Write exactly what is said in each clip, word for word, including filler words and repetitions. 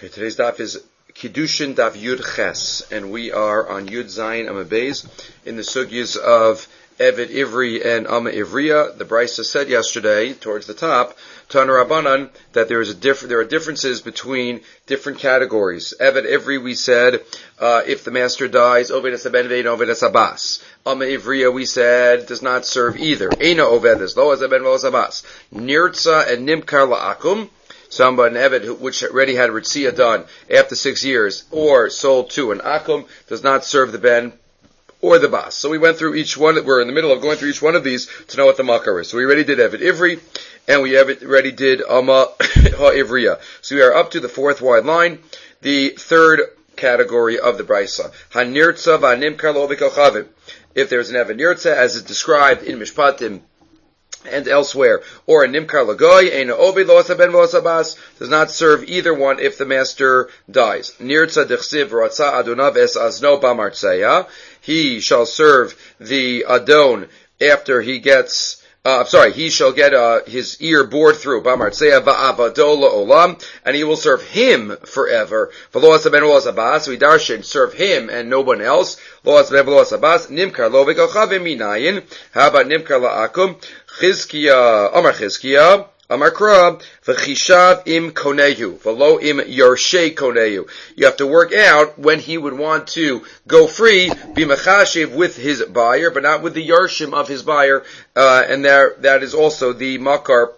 Okay, today's daf is Kiddushin Daf Yud Ches, and we are on Yud Zayin Amud Beis in the sugyas of Eved Ivri and Amma Ivriya. The Brisa said yesterday, towards the top, Tana Rabbanan, that there is a diff- there are differences between different categories. Eved Ivri, we said, uh, if the master dies, Oved es ben ve'eino Oved es Abbas. Amma Ivriya, we said, does not serve either. Eino Oved es lo es ben lo es Abbas. Nirtza and Nimkar la'akum. Somebody, an Eved, which already had Ritzia done after six years, or sold to an Akum, does not serve the Ben or the Bas. So we went through each one, we're in the middle of going through each one of these to know what the Makar is. So we already did Eved Ivri, and we already did Amma Ha-Ivriya. So we are up to the fourth wide line, the third category of the Brisa. Ha-Nirtza va-Nimkar lo v'kochavim. If there's an Eved Nirtza, as is described in Mishpatim, and elsewhere, or a nimkar lagoy, eino obed lo asa ben lo asa bas, does not serve either one if the master dies. Nirtza dechsiv ratza adonav es azno bamartzeya. He shall serve the adon after he gets, uh, I'm sorry, he shall get uh, his ear bored through, bamartzeya va'avado la'olam, and he will serve him forever. V'lo asa ben lo asa bas, we darshan, serve him and no one else. Lo asa ben lo asa bas, nimkar lo v'kochavim minayin. How about nimkar la'akum? Chizkiya, Amar Chizkiya, Amar Kra, V'chishav im konehu, V'lo im yarshei konehu. You have to work out when he would want to go free, be mechashiv with his buyer, but not with the yarshim of his buyer, uh, and there, that is also the makar,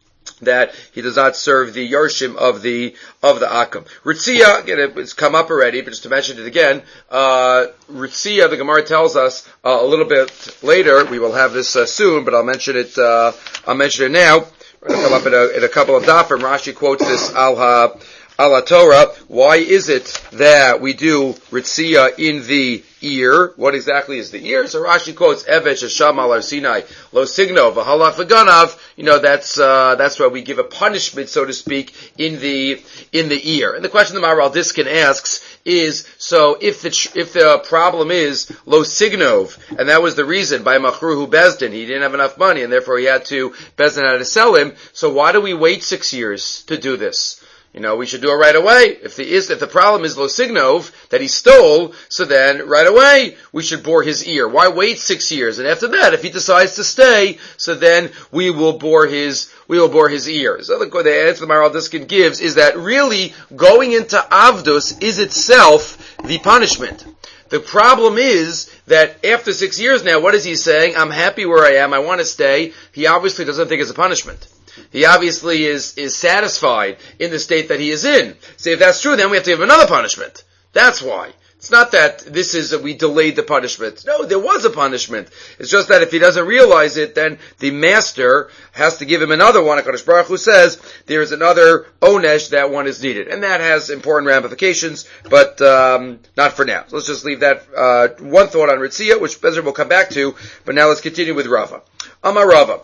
that he does not serve the yarshim of the of the akum. Ritzia, again, it's come up already, but just to mention it again, uh, Ritzia, the Gemara tells us uh, a little bit later. We will have this uh, soon, but I'll mention it. Uh, I'll mention it now. It'll come up in a, in a couple of dafim. Rashi quotes this al ha al Torah. Why is it that we do Ritzia in the ear? What exactly is the ear? So Rashi quotes Evet Shesham al Sinai Lo Signo V'Halach V'Ganav. You know, that's uh, that's why we give a punishment, so to speak, in the in the ear. And the question the Maharal Diskin asks is: so if the if the problem is Lo Signov, and that was the reason by Machruhu Bezdin, he didn't have enough money, and therefore he had to Bezdin had to sell him. So why do we wait six years to do this? You know, we should do it right away. If the is if the problem is Lo Signov, that he stole, so then right away we should bore his ear. Why wait six years? And after that, if he decides to stay, so then we will bore his we will bore his ear. So the, the answer the Maharal Diskin gives is that really going into Avdus is itself the punishment. The problem is that after six years now, what is he saying? I'm happy where I am. I want to stay. He obviously doesn't think it's a punishment. He obviously is, is satisfied in the state that he is in. So if that's true, then we have to give him another punishment. That's why. It's not that this is, that we delayed the punishment. No, there was a punishment. It's just that if he doesn't realize it, then the master has to give him another one. HaKadosh Baruch Hu says there is another onesh that one is needed. And that has important ramifications, but um, not for now. So let's just leave that uh, one thought on Ritzia, which Bezra will come back to, but now let's continue with Rava. Amar Rava.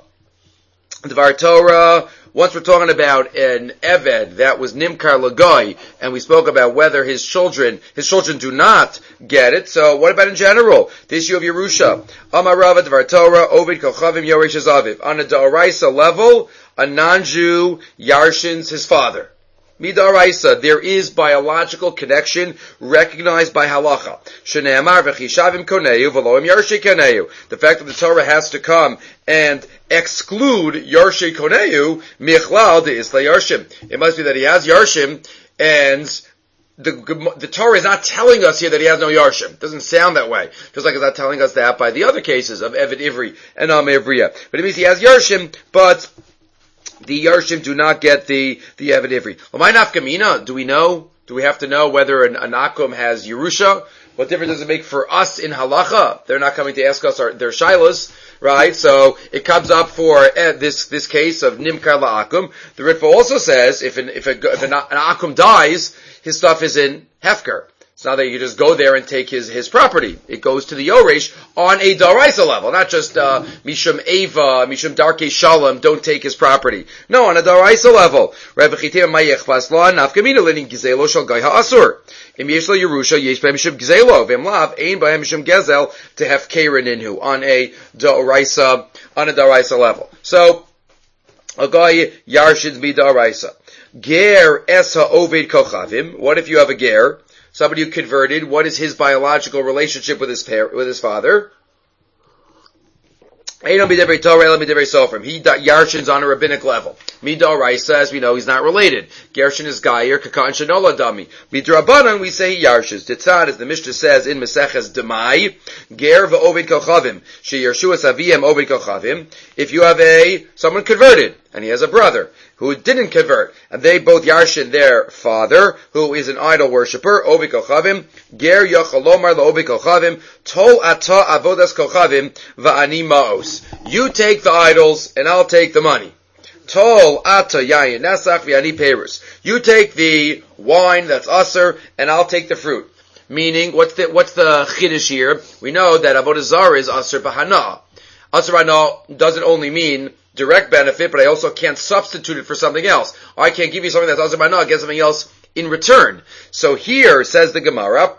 Dvar Torah, once we're talking about an Eved that was Nimkar Lagoy, and we spoke about whether his children, his children do not get it, so what about in general? The issue of Yerusha. Amar Rava Dvar Torah, Ovid Kochavim Yoresh Aviv. On a Da'araisa level, a non-Jew yarshins his father. Midaraisa, there is biological connection recognized by halacha. Shneamar v'chishavim koneyu v'loim yarshei koneyu. The fact that the Torah has to come and exclude yarshei koneyu michlal de isla yarshim. It must be that he has yarshim, and the, the Torah is not telling us here that he has no yarshim. It doesn't sound that way. Just like it's not telling us that by the other cases of Eved Ivri and Am Ivriya. But it means he has yarshim, but the Yarshim do not get the, the Eved Ivri. L'may nafkamina, do we know? Do we have to know whether an, an Akum has Yerusha? What difference does it make for us in halacha? They're not coming to ask us our, their shilas, right? So it comes up for uh, this this case of Nimkar la'akum. The Ritva also says if an, if, a, if an, an Akum dies, his stuff is in Hefker. It's not that you just go there and take his, his property. It goes to the Yoresh on a Daraisa level, not just, uh, Mishum Eva, Mishum Darkei Shalom, don't take his property. No, on a Daraisa level. Rabbi Chitim Mayech Vasla, Nafkamina Linin Gizelo Shal Gai HaAsur. Im Yeshlo Yerusha, Yesh B'hem Mishum Gizelo, V'em Lav, Ein B'hem Mishum Gezel, to have Keren Inhu, on a Daraisa, on a Daraisa level. So, a guy Yarshid Midaraisa. Ger es ha'oved kochavim. What if you have a ger, somebody who converted? What is his biological relationship with his par- with his father? He yarshins on a rabbinic level. Midoraisa, as we know, he's not related. Gershin is Gayer, Kakan Shanola Dami. Midrabanan, we say he yarshins. Ditzad, as the Mishnah says in Meseches Demai, Ger v'ovid kochavim. She Yershuas aviyem ovid kochavim. If you have a, someone converted, and he has a brother who didn't convert, and they both yarshin their father, who is an idol worshipper, ovid kochavim, Ger yochalomar la'ovid kochavim, tol ata avodas kochavim, va'ani ma'os. You take the idols, and I'll take the money. Tol ata yayin nasach v'ani perus. You take the wine that's aser, and I'll take the fruit. Meaning, what's the what's the chiddush here? We know that avodah zarah is aser b'hana. Aser b'hana doesn't only mean direct benefit, but I also can't substitute it for something else. I can't give you something that's aser b'hana, get something else in return. So here, says the Gemara,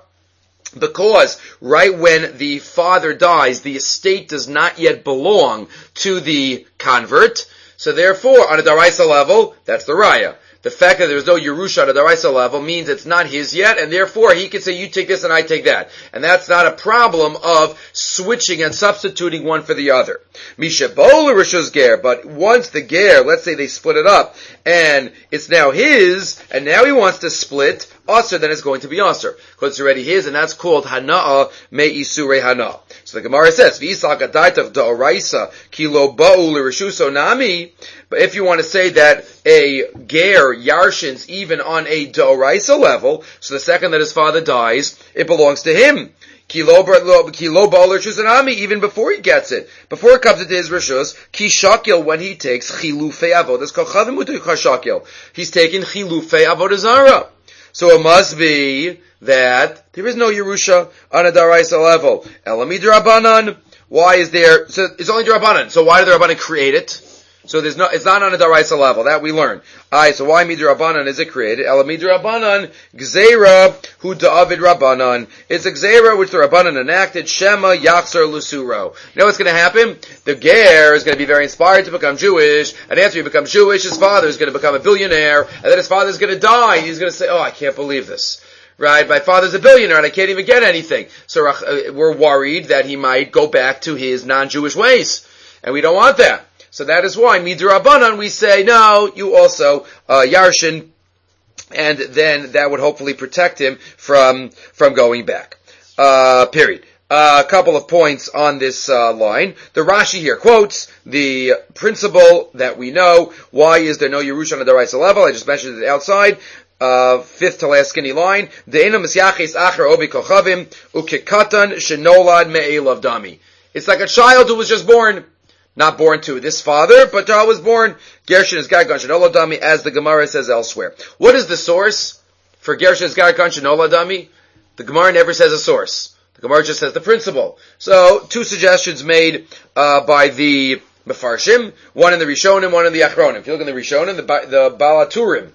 because right when the father dies, the estate does not yet belong to the convert. So therefore, on a daraisa level, that's the raya. The fact that there's no Yerusha on a daraisa level means it's not his yet, and therefore he can say, you take this and I take that. And that's not a problem of switching and substituting one for the other. Mishabol Rishus ger, but once the ger, let's say they split it up, and it's now his, and now he wants to split, Aser, then it's going to be Aser, because it's already his, and that's called Hana'a Me Isure Hana. So the Gemara says, V'isal Gadaitav Da'oraisa Kilo Ba'u L'Rishuso Nami. But if you want to say that a ger yarshins even on a Da'oraisa level, so the second that his father dies, it belongs to him. Kilo Ba'u L'Rishuso Nami, even before he gets it, before it comes into his Rishus, Ki Shakil, when he takes Chilufei Avodas Kochavim Utu Shakil, he's taking Chilufei Avodah Zarah. So it must be that there is no Yerusha on a Daraisa level. Elami D'Rabbanan. Why is there, so it's only D'Rabbanan. So why did the Rabbanan create it? So there's no, it's not on a Daraisa level. That we learn. Alright, so why Midrabanan is it created? Elami D'Rabbanan, Gzeira, Hu Da'avid Rabbanan. It's a Gzeira which the Rabbanan enacted, Shema Yachzor Lusuro. You know what's going to happen? The Ger is going to be very inspired to become Jewish, and after he becomes Jewish, his father is going to become a billionaire, and then his father is going to die, and he's going to say, oh, I can't believe this. Right? My father's a billionaire, and I can't even get anything. So uh, we're worried that he might go back to his non-Jewish ways. And we don't want that. So that is why, Midrabanan, we say, no, you also, uh, Yarshin, and then that would hopefully protect him from, from going back. Uh, period. Uh, a couple of points on this, uh, line. The Rashi here quotes the principle that we know. Why is there no Yerusha on the Daraisa level? I just mentioned it outside. Uh, fifth to last skinny line. De'ena misyachis acher obi kochavim, ukekatan shenolad me'elav dami. It's like a child who was just born. Not born to this father, but child was born. Gershin is Gagan Shenola Dami, as the Gemara says elsewhere. What is the source for Gershin is Gagan Shenola Dami? The Gemara never says a source. The Gemara just says the principle. So, two suggestions made uh, by the Mefarshim, one in the Rishonim, one in the Achronim. If you look in the Rishonim, the, the Balaturim,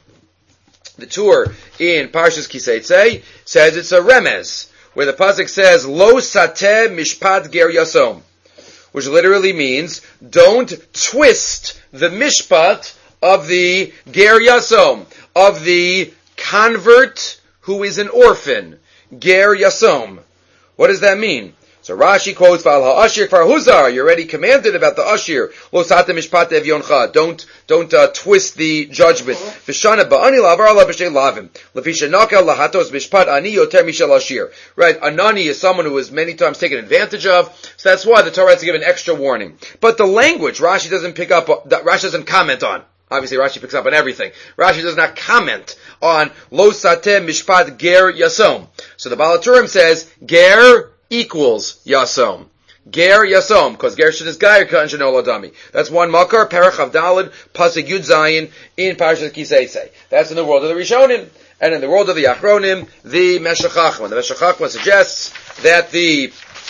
the tour in Parshas Kiseitzei, says it's a remez, where the pasuk says, Lo sateh mishpat ger yasom, which literally means, don't twist the mishpat of the ger yasom, of the convert who is an orphan. Ger yasom. What does that mean? So Rashi quotes, Val ha'ashir kvar huzar, you're already commanded about the ashir. Lo sateh mishpat evyoncha. Don't, don't, uh, twist the judgment. V'shana ba'ani lavar ala b'shtei lavim. L'fisha naka lahatos mishpat ani yoter mishal ashir. Right, anani is someone who is many times taken advantage of, so that's why the Torah has to give an extra warning. But the language, Rashi doesn't pick up, Rashi doesn't comment on. Obviously, Rashi picks up on everything. Rashi does not comment on Lo sateh mishpat ger yasom. So the Balaturim says, ger equals yasom. Ger yasom, because Gershin is Gayer Kan Shenola Dami. That's one makar, Perach Avdalad, Pasuk Yud Zayin, in Parashat Kiseitzei. That's in the world of the Rishonim. And in the world of the Achronim, the Meshech Chachma. The Meshech Chachma suggests that the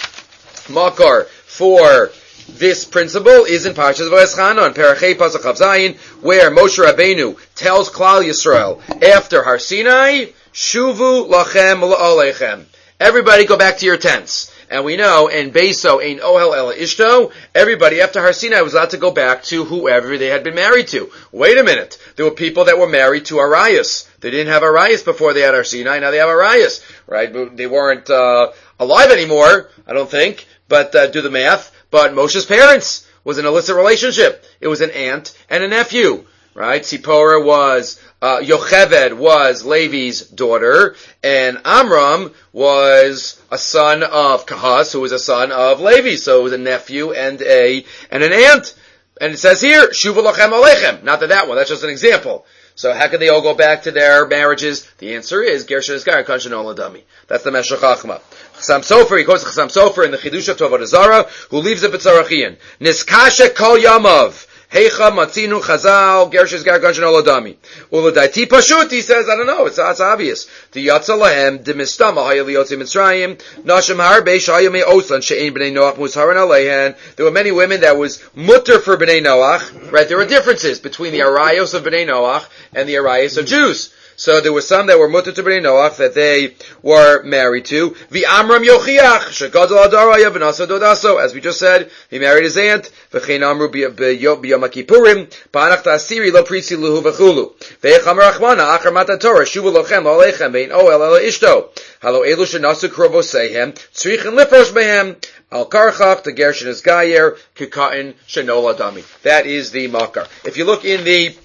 makar for this principle is in Parashat Vayeschanan, Perachei Pasuk Chav Zayin, where Moshe Rabbeinu tells Klal Yisrael, after Har Sinai, Shuvu lachem la'olechem. everybody go back to your tents. And we know, in Beiso, in Ohel El Ishto, everybody after Har Sinai was allowed to go back to whoever they had been married to. Wait a minute. There were people that were married to Arias. They didn't have Arias before they had Har Sinai, now they have Arias. Right? They weren't, uh, alive anymore, I don't think, but, uh, do the math. But Moshe's parents was an illicit relationship. It was an aunt and a nephew. Right? Sipporah was, uh, Yocheved was Levi's daughter, and Amram was a son of Kahas, who was a son of Levi. So it was a nephew and a, and an aunt. And it says here, Shuva lochem alechem. Not that that one, that's just an example. So how could they all go back to their marriages? The answer is, Gershon Isgar, Kanshan Oladami. That's the Meshech Chachma. Chasam Sofer, he quotes Chasam Sofer in the Chidush of Avodah Zarah, who leaves it B'tzarachian. Niskasha kol yamav. Heicha matzinu chazal Gershon Isgar Kanshan Oladami. Uladaiti pashut, he says, I don't know, it's, it's obvious. The Yatza lahem, demistama haya liyotzi Mitzrayim, nashim harbe shaya me oslan she'ein b'nei Noach muzharan aleihen. There were many women that was mutter for b'nei Noach, right? There were differences between the Arayos of b'nei Noach and the Arayos of Jews. So there were some that were mutter to b'nei Noach that they were married to. V'amram yochiach shegadol adaraya v'nasa dodaso. As we just said, he married his aunt. V'chein amru b'yom kippurim ba'anach ta'asiri lo prisi luhu v'chulu. V'echam rachmana achar matan Torah shuvu lochem lo alechem ve'in oel elo ishto. Halo elu shenasu krovoseihem tzrichen lifrosh behem. Al karchach the Gershon is gayer kikain shenola dami. That is the makar. If you look in the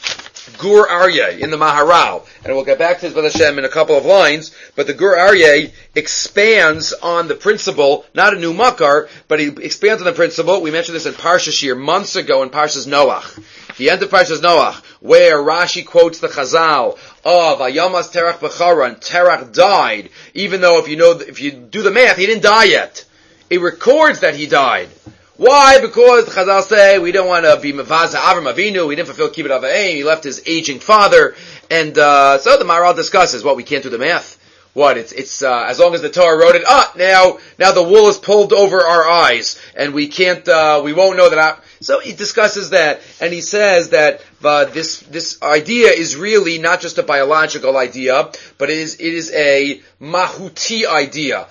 Gur Aryeh in the Maharal, and we'll get back to this with Hashem in a couple of lines, but the Gur Aryeh expands on the principle, not a new makar, but he expands on the principle. We mentioned this in Parsha Shir months ago in Parshas Noach. The end of Parshas Noach, where Rashi quotes the Chazal of Ayamas Terach B'charan, Terach died, even though if you know, if you do the math, he didn't die yet. It records that he died. Why? Because the Chazal say we don't want to be Mavaza Avram Avinu. We didn't fulfill Kibbut Avayim. He left his aging father, and uh, so the Maharal discusses what we can't do the math. What it's it's uh, as long as the Torah wrote it. Ah, now now the wool is pulled over our eyes, and we can't uh, we won't know that. I, so he discusses that, and he says that uh, this this idea is really not just a biological idea, but it is it is a mahuti idea.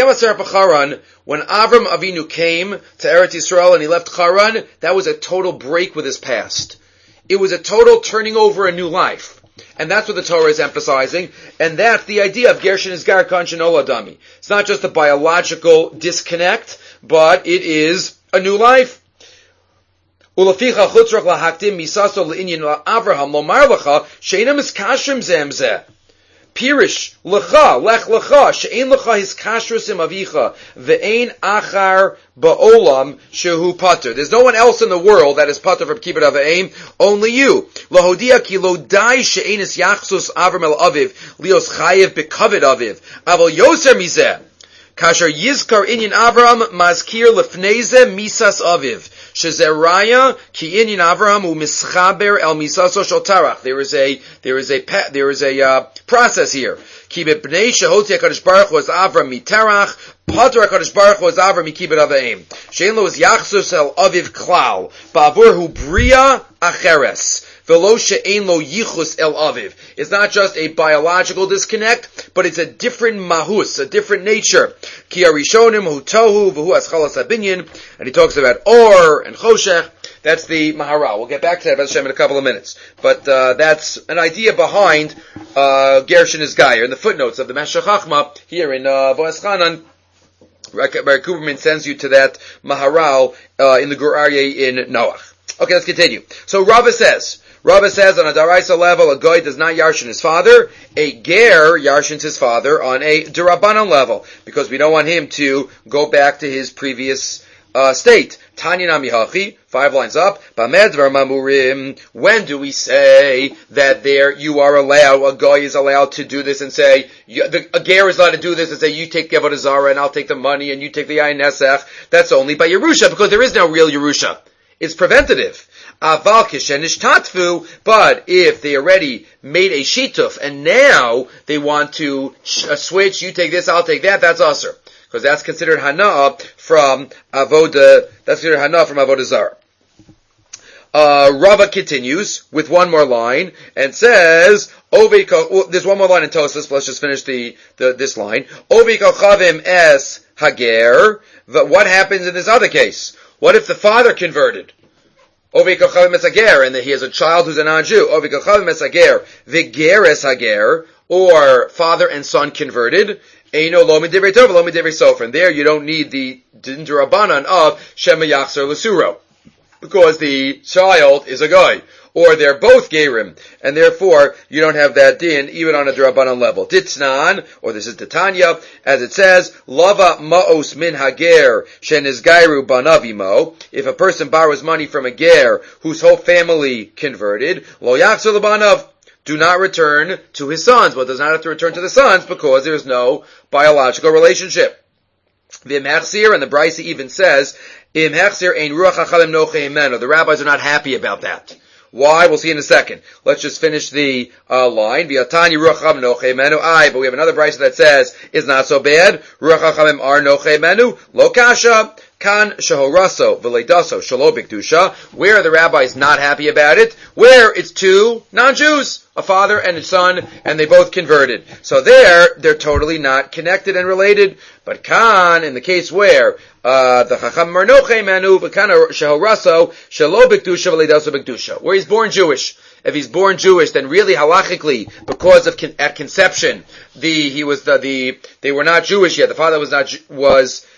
When Avram Avinu came to Eretz Yisrael and he left Haran, that was a total break with his past. It was a total turning over a new life. And that's what the Torah is emphasizing. And that's the idea of Gershon Isgar Kanshan Oladami. It's not just a biological disconnect, but it is a new life. Ulaficha chutzrach lahaktim misaso le'inyan Avraham lomar lecha she'ena miskashrim zemzeh. Pirish lecha lech lecha she'ein lecha his kashrusim avicha ve'ein achar ba'olam shehu pater. There's no one else in the world that is pater from kibbut avayim, only you. Lahodia ki lo dai she'ein is yachsus avram el aviv lios chayev bekavid aviv aval yoser mizeh kasher yizkar inyan Avram mazkir lefneze misas aviv. Shezeraya ki inyan Avraham u mischaber el misaso shel tarach. There is a there is a there is a uh, process here. Ki b'nei shehoti HaKadosh Baruch Hu was Avram mitarach, pater HaKadosh Baruch Hu was Avram mikibud avayim. Shein lo is yachsus el aviv klal ba'avur hu bria acheres. Velo she'ein lo yichus el aviv. It's not just a biological disconnect, but it's a different mahus, a different nature. Ki arishonim hu tohu v'hu aschalas habinyan. And he talks about or and choshech. That's the Maharal. We'll get back to that Hashem in a couple of minutes. But uh, that's an idea behind uh, Gershon is Gayer. In the footnotes of the Meshech Chachma here in uh, Voas Chanan, Rabbi Kuberman sends you to that Maharal uh, in the Gur Aryeh in Noach. Okay, let's continue. So Rava says, Rava says on a Daraisa level, a Goy does not yarshin his father. A Ger yarshins his father on a Durabanan level, because we don't want him to go back to his previous uh, state. Tanya Nami Hachi, five lines up. Bamedvar Mamurim. When do we say that there you are allowed, a Goy is allowed to do this and say, you, the, a Ger is allowed to do this and say, you take Avodah Zarah and I'll take the money and you take the Ayin Nesach. That's only by Yerusha, because there is no real Yerusha. It's preventative. Aval kishenish tatfu, but if they already made a shituf and now they want to sh- uh, switch, you take this, I'll take that, that's usher. Because that's considered hana from avoda, that's considered hana from avodah zarah. Uh, Rava continues with one more line and says, Ovi ko, well, there's one more line in Tosas, let's just finish the, the this line. Ovi kochavim es hager. What happens in this other case? What if the father converted? Ovi kochavim es hager, and he has a child who's a non-Jew. Ovi kochavim es hager, v'ger es hager, or father and son converted. Eino lo midivrei tov, lo midivrei sofer. There you don't need the din d'Rabbanan of shema yachzer l'suro, because the child is a guy, or they're both gerim, and therefore you don't have that din even on a d'Rabbanan level. Ditnan, or this is Titania, as it says, lava ma'os min hager shenizgairu banavimo. If a person borrows money from a ger whose whole family converted, lo yachzer l'banav, do not return to his sons, but does not have to return to the sons because there is no biological relationship. The Imhechsir, and the Brisa even says, Imhechsir ein ruach hachalim noche imenu. The rabbis are not happy about that. Why? We'll see in a second. Let's just finish the uh, line. V'atani ruach hachalim noche imenu. Aye, but we have another Brisa that says, it's not so bad. Ruach hachalim are noche imenu. Lo kasha. Kan shehoraso v'leidaso shalo b'kedusha. Where are the rabbis not happy about it? Where it's two non-Jews, a father and a son, and they both converted. So there, they're totally not connected and related. But kan, in the case where uh, the chacham are noche manu v'kan shehoraso shalo b'kedusha v'leidaso b'kedusha, where he's born Jewish. If he's born Jewish, then really halachically, because of con- at conception, the he was the, the they were not Jewish yet. The father was not was.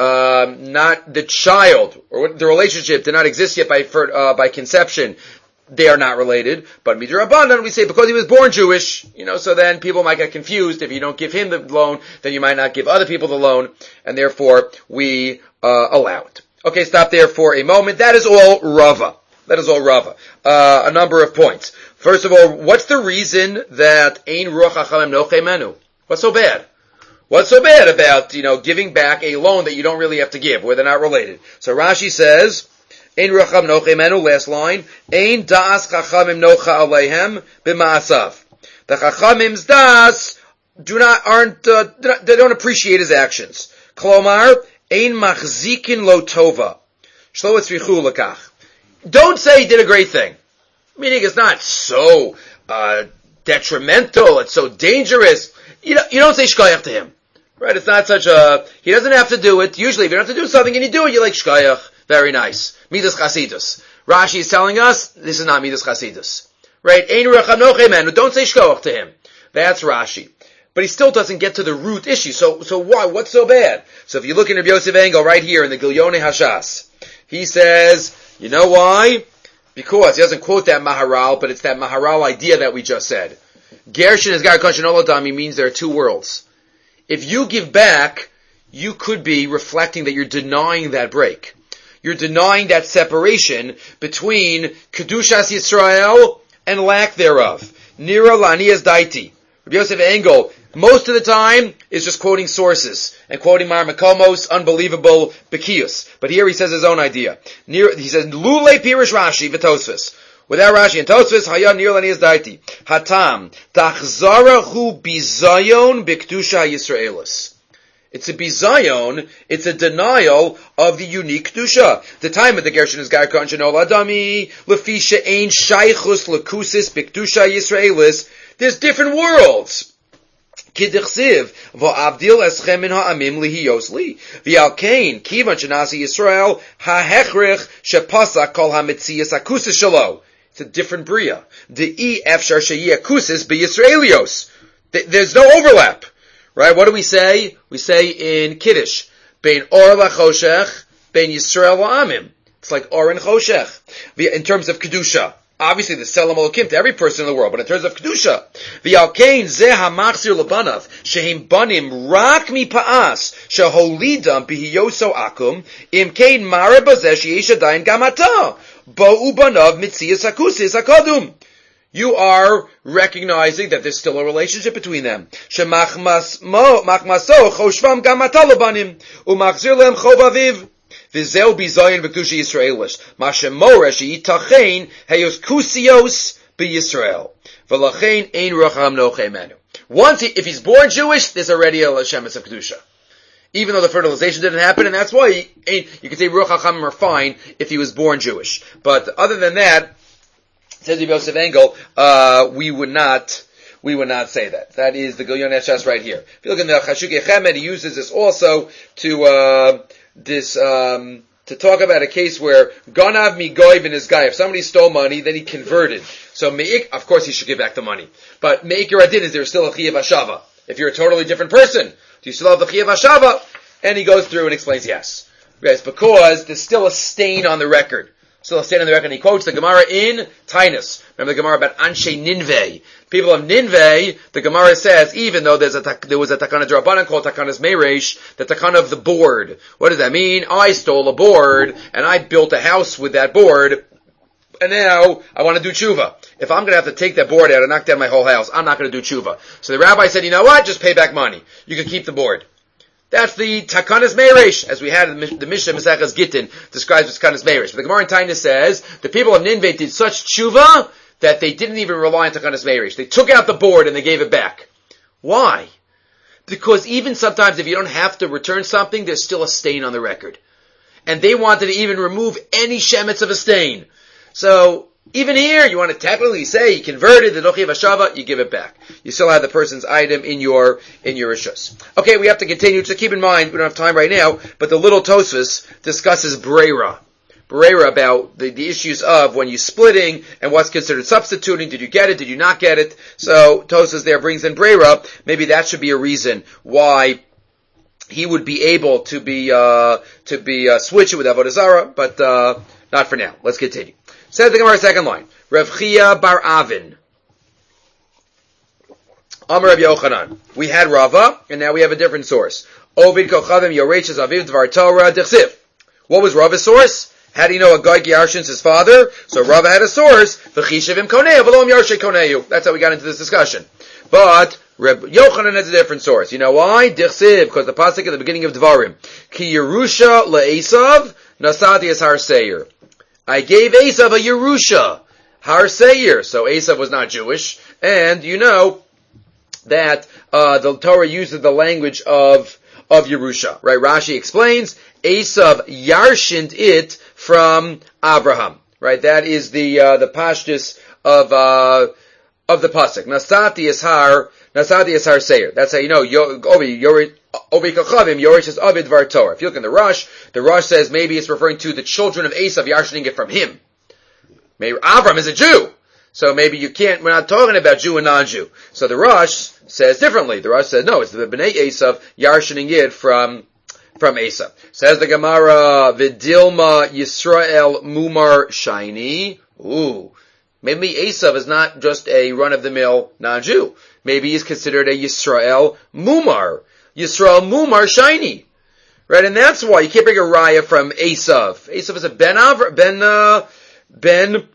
Um, not the child, or the relationship did not exist yet by for, uh, by conception. They are not related. But midrabanan, we say because he was born Jewish, you know, so then people might get confused. If you don't give him the loan, then you might not give other people the loan, and therefore we uh, allow it. Okay, stop there for a moment. That is all Rava. That is all Rava. Uh, a number of points. First of all, what's the reason that ein ruach hachalim noche menu? What's so bad? What's so bad about, you know, giving back a loan that you don't really have to give, where they're not related? So Rashi says, Ein ruacham noche menu, last line, Ein da'as chachamim nocha aleihem b'ma'asav. The chachamim's da'as do not, aren't, uh, they don't appreciate his actions. Klomar, Ein machzikin lo tova. Shlo etzrichu lekach. Don't say he did a great thing. Meaning it's not so, uh, detrimental, it's so dangerous. You don't, you don't say shkayach to him. Right? It's not such a, he doesn't have to do it. Usually if you don't have to do something and you do it, you're like shkayach. Very nice. Midas chasidus. Rashi is telling us, this is not Midas chasidus. Right? Ein ruacham noche menu. Don't say shkayach to him. That's Rashi. But he still doesn't get to the root issue. So, so why? What's so bad? So if you look in Rabbi Yosef Engel right here in the Gilyonei Hashas, he says, you know why? Because, he doesn't quote that Maharal, but it's that Maharal idea that we just said. Gershin is Gar Koshin Oladami means there are two worlds. If you give back, you could be reflecting that you're denying that break. You're denying that separation between Kedushas Yisrael and lack thereof. Nira Lanias Daiti. Rabbi Yosef Engel, most of the time, is just quoting sources and quoting Mar Makomos, unbelievable Bekius. But here he says his own idea. Nira, he says, Lule Pirish Rashi V'Tosfos. Without Rashi and Tosfos, Hayah Nir Lanias Daiti. Hatam, Tachzarahu Bizayon B'Kedusha Yisraelis. It's a bizayon, it's a denial of the unique Kedusha. The time of the Gershon is Gar Koshin Oladami, Lefisha Ein Shaychus Lekusis B'Kedusha Yisraelis. There's different worlds. Kidichsiv, V'Avdil Eschem Min Ha'amim Lihiyos Li. V'Al Kain, Kivan Shenasi Yisrael, Ha'hechrich Shepasak Kol HaMetzias Akusis Shalo. It's a different bria. De'i efshar sheyeh kusis b'Yisraelios. There's no overlap. Right? What do we say? We say in Kiddush, Bein or lachoshech, Bein Yisrael la'amim. It's like or and choshech. In terms of Kedusha. Obviously, the Selam Elokim to every person in the world, but in terms of Kedusha, V'yalkein zeh ha'machzir lebanav, shehim banim rak mi pa'as, sheholidam bihiyoso akum, imkein mare bazeh sheyesh adayin gamata, bo'u banav mitzias hakusis hakadum. You are recognizing that there's still a relationship between them. Shemachmaso choshvam gamata lebanim, umachzir lehem chov aviv. V'zeu bizayin v'kedusha Yisraelish. Mashemore she'itachein heyos kusios b'Yisrael. V'lachein ein ruacham noche menu. Once he, if he's born Jewish, there's already a shemes of kedusha. even though the fertilization didn't happen, and that's why he, you could say Ruach HaChamim are fine if he was born Jewish. But other than that, says Yosef Engel, uh, we would not, we would not say that. That is the Gilyon Eshas right here. If you look in the Chashukei Chemed, he uses this also to, uh, this, um, to talk about a case where Ganav Migoiv and his guy, if somebody stole money, then he converted. So Me'ik, of course he should give back the money. But Me'ikir Adin, is there still a Chiyav Hashava? If you're a totally different person, do you still have the Chiyav Hashava? And he goes through and explains yes. Yes, because there's still a stain on the record. Still a stain on the record. And he quotes the Gemara in Tainus. Remember the Gemara about Anshe Ninveh. People of Ninveh, the Gemara says, even though there's a, there was a Takana Drabanan called Takanas Meresh, the Takana of the board. What does that mean? I stole a board, and I built a house with that board, and now I want to do tshuva. If I'm going to have to take that board out and knock down my whole house, I'm not going to do tshuva. So the rabbi said, you know what? Just pay back money. You can keep the board. That's the Takanas Meresh, as we had in the Mishnah Maseches Gittin, describes the Takanas Meresh. But the Gemara in Tainus says, the people of Ninveh did such tshuva that they didn't even rely on Takanas Meresh. They took out the board and they gave it back. Why? Because even sometimes if you don't have to return something, there's still a stain on the record. And they wanted to even remove any shemetz of a stain. So, even here, you want to technically say you converted the Nochi Vashava, you give it back. You still have the person's item in your, in your Rishus. Okay, we have to continue. So keep in mind, we don't have time right now, but the little Tosfos discusses Breira. Breira about the, the issues of when you're splitting and what's considered substituting. Did you get it? Did you not get it? So Tosfos there brings in Breira. Maybe that should be a reason why he would be able to be, uh, to be, uh, switching with Avodah Zarah, but, uh, not for now. Let's continue. Says the Gemara, second line. Rav Chia bar Avin. Amar Rav Yochanan. We had Rava, and now we have a different source. Ovid Kochavim Yoreches Aviv Dvar Torah Dechsiv. What was Rava's source? How do you know a guy Yarshin's his father? So Rava had a source. V'chishavim Koneu, V'lom Yarshe Koneu. That's how we got into this discussion. But Reb Yochanan has a different source. You know why? Dechsiv, because the pasuk at the beginning of Dvarim. Ki Yerusha le'esav nasati es har seir. I gave Esav a Yerusha, Har Seir. So Esav was not Jewish, and you know that uh the Torah uses the language of of Yerusha, right? Rashi explains Esav yarshined it from Abraham, right? That is the uh the pashtus of uh of the pasuk. Nasati es har Nasati es har Seir. That's how you know Ovi Yori. Ovi Kachavim, Yorish is Avid Var Torah. If you look in the Rush, the Rush says maybe it's referring to the children of Esav yarshining it from him. Maybe Avram is a Jew. So maybe you can't, we're not talking about Jew and non-Jew. So the Rush says differently. The Rush says, no, it's the Bnei Esav yarshining it from, from Esav. Says the Gemara, Vidilma Yisrael Mumar Shiny. Ooh. Maybe Esav is not just a run-of-the-mill non-Jew. Maybe he's considered a Yisrael Mumar. Yisrael Mumar Shiny. Right? And that's why you can't bring a raya from Esav. Esav is a Ben Avr, Ben, uh, Ben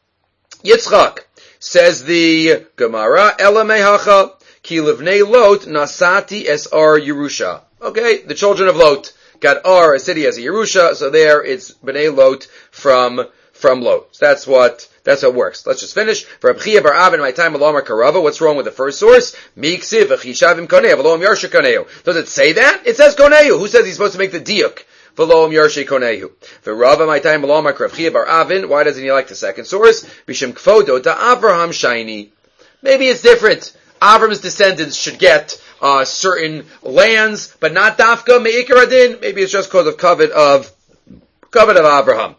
Yitzchak. Says the Gemara, Ela mehacha, ki livnei Lot nasati es ar Yerusha. Okay, the children of Lot got Ar, a city as a Yerusha, so there it's Bnei Lot from, from Lot. So that's what, that's how it works. Let's just finish. For Reb Chia bar Avin, my time Alamar Karava, what's wrong with the first source? Miksiv, v'chishavim koneu, v'loam yarshe koneu. Does it say that? It says koneu. Who says he's supposed to make the diuk? V'loam yarshe koneu. For Rava, my time Alamar Reb Chia bar Avin, why doesn't he like the second source? B'shem kvodo ta Avraham shiny. Maybe it's different. Avram's descendants should get uh, certain lands, but not dafka me'ikar adin. Maybe it's just because of covet of covet of Abraham.